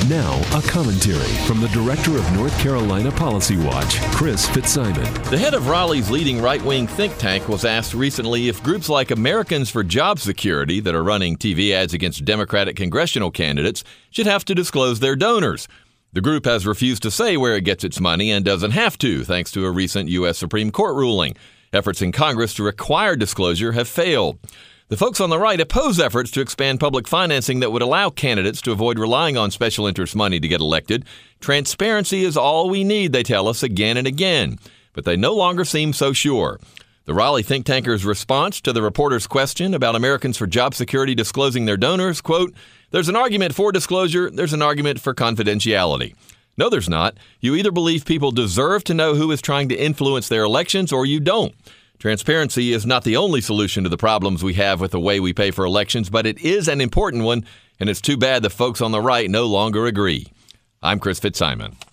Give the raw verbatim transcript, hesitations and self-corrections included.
Now, a commentary from the director of North Carolina Policy Watch, Chris Fitzsimon. The head of Raleigh's leading right-wing think tank was asked recently if groups like Americans for Job Security that are running T V ads against Democratic congressional candidates should have to disclose their donors. The group has refused to say where it gets its money and doesn't have to, thanks to a recent U S Supreme Court ruling. Efforts in Congress to require disclosure have failed. The folks on the right oppose efforts to expand public financing that would allow candidates to avoid relying on special interest money to get elected. Transparency is all we need, they tell us again and again. But they no longer seem so sure. The Raleigh think tanker's response to the reporter's question about Americans for Job Security disclosing their donors, quote, "There's an argument for disclosure, there's an argument for confidentiality." No, there's not. You either believe people deserve to know who is trying to influence their elections or you don't. Transparency is not the only solution to the problems we have with the way we pay for elections, but it is an important one, and it's too bad the folks on the right no longer agree. I'm Chris Fitzsimon.